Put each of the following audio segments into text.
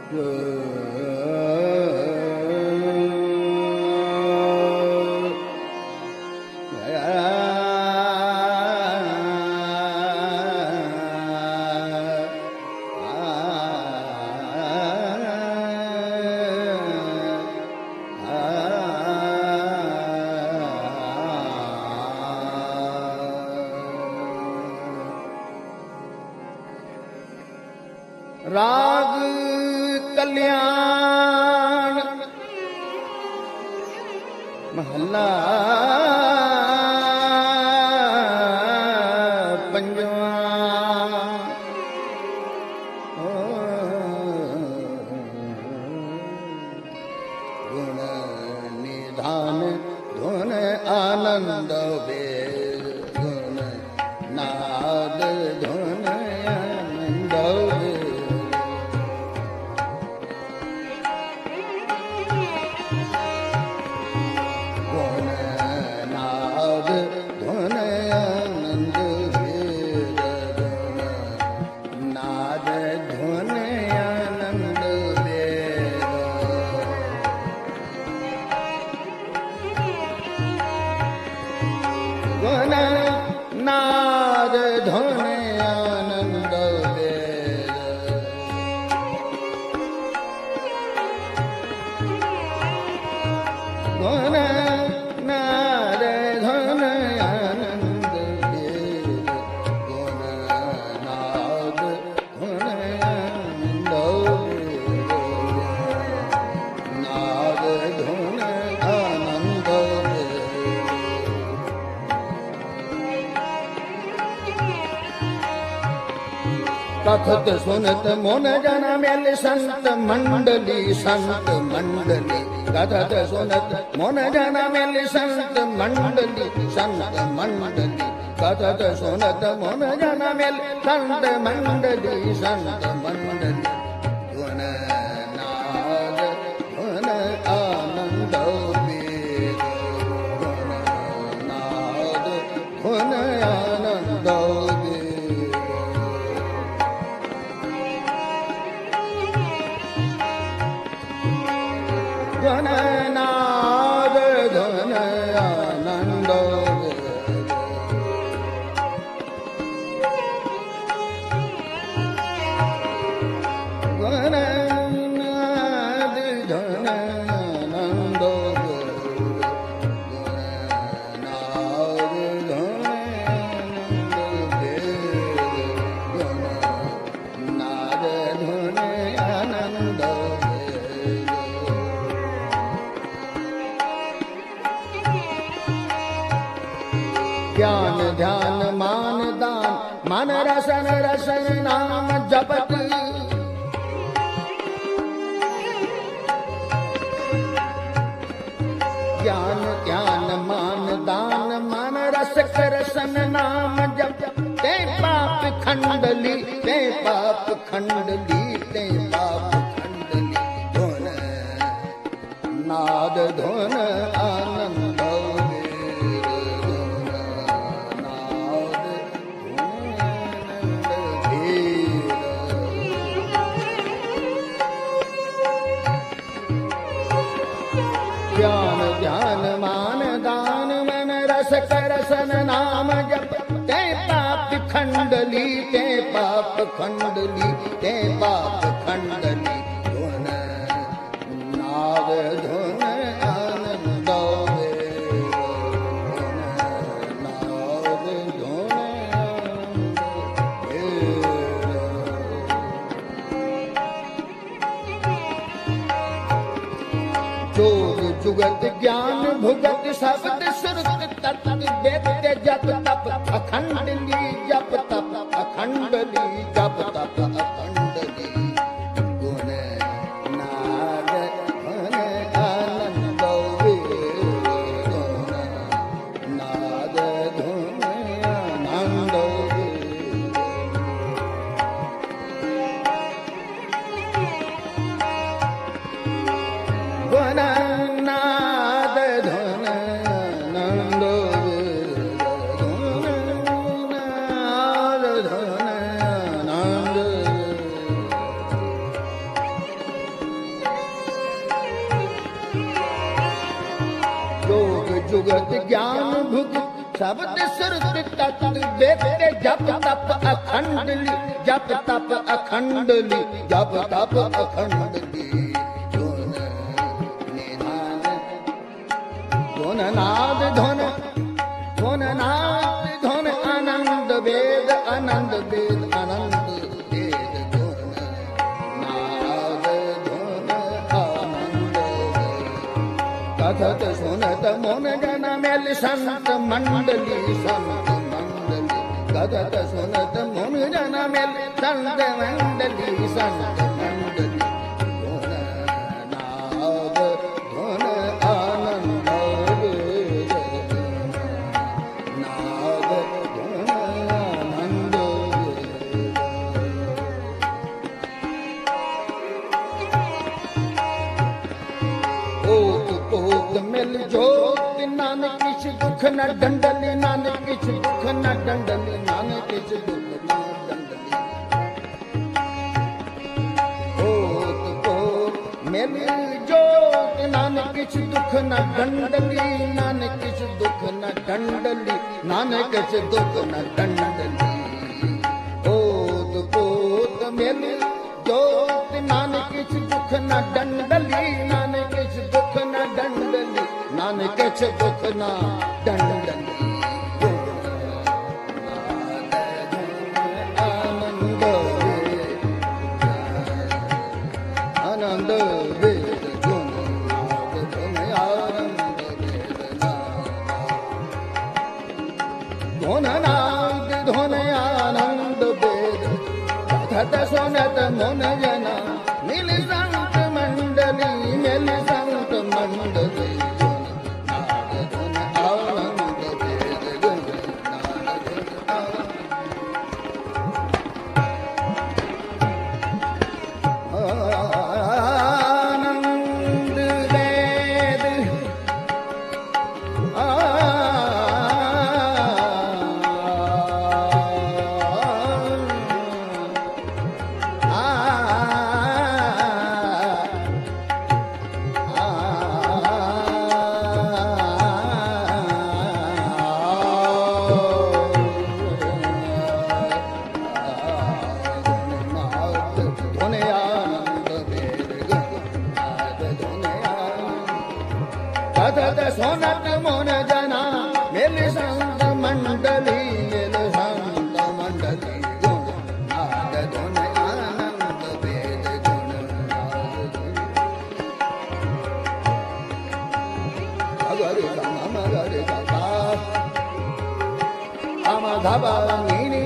राग कल्याण महला पंजवा। गुण निधान धुन आनंद वेद गुण नाद धुन आनंद वेद। नाद धुन आनंद वेद गुण नाद धुन आनंद वेद गुण नाद धुन आनंद वेद नाद धुन आनंद वेद। कथत सुनत मोन जन मेल संत मंडली कथत सुनत मोन जन मेल संत मंडली कथत सुनत मोन जन मेल संत मंडली गुण नाद गुण आनंद वेद गुण नाद गुण आनंद वेद। गुण नाद धुन आनंद वेद गुण नाद धुन आनंद वेद गुण नाद धुन आनंद वेद गुण नाद धुन आनंद वेद। ज्ञान ध्यान मान दान मन रसन रसन नाम जपत ज्ञान ध्यान मान दान मन रस रसन नाम जप ते पाप खंडली ते पाप खंडली ते पाप खंडली धुन नाद धुन आनंद ज्ञान ध्यान मान दान मन रस रसन नाम जप ते पाप खंडली ते पाप खंडली ते पाप खंडली धुन नाद धुन आनंद वेद धुन नाद धुन आनंद वेद। जोग जुगत ज्ञान भुगत शब्द श्रुत तत्व वेद जप तप अखंडली जप तप अखंडली जप तप अखंडली गुण नाद धुन आनंद वेद गुण नाद धुन आनंद वेद। गुण नाद धुन आनंद वेद गुण नाद धुन आनंद जुगत ज्ञान भुगत शब्द सुरत तत् वेद जप तप अखंडली जप तप अखंडली जप तप अखंडली धुन नाद धुन धुन नाद धुन आनंद वेद आनंद वेद आनंद वेद धुन नाद धुन आनंद कथत सुनत मन जन मेल संत मंडली कथत सुनत मन जन मेल संत मंडली संत मंडली धुन नाद धुन आनंद नाद धुन आनंद ओत मिल जोत नानक किछ दुख न डंडली नानक किछ दुख न डंडली नानक किछ दुख न डंडली ओत मिल जोत नानक किछ दुख न डंडली नानक किछ दुख न डंडली नानक किछ दुख न डंडली ओत मिल जोत नानक किछ दुख न डंडली नानक किछ दुख न डंडली नानक किछ दुख न डंडली आनंद वेद धुन धुन आनंद वेद धुन नाद धुन आनंद वेद कथत सुनत मन जना मिल संत मंडली मिल संत मंडली धुन आनंद वेद धुन आनंद वेद कथत सुनत मन जना मिल संत मंडली मिल संत मंडली गुण नाद धुन आनंद वेद गुण नाद धुन अगर गम अगर गा हम धबा नी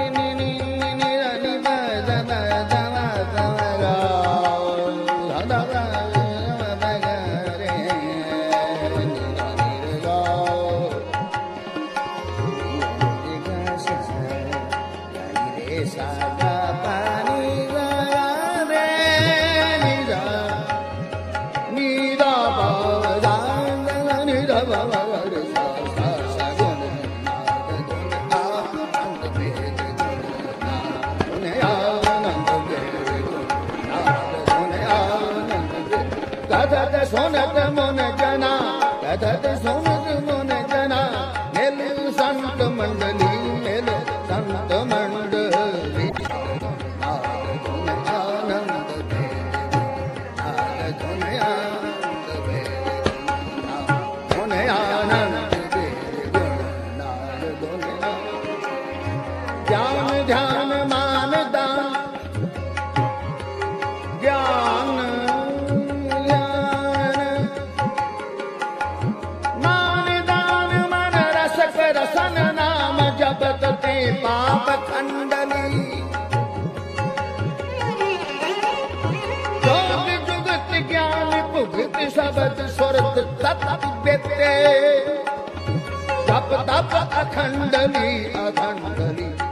कथत सुनत मन जना कथत सुनत मन जना मिल संत मंडली मिल संत मंडली नाद धुन आनंद वेद नाद धुन आनंद वेद धुन आनंद वेद नाद धुन ज्ञान ध्यान मान दान ज्ञान रसन नाम जपत ते पाप खंडली जोग जुगत ज्ञान भुगत शब्द सुरत तत् बेते जप तप अखंडली अखंडली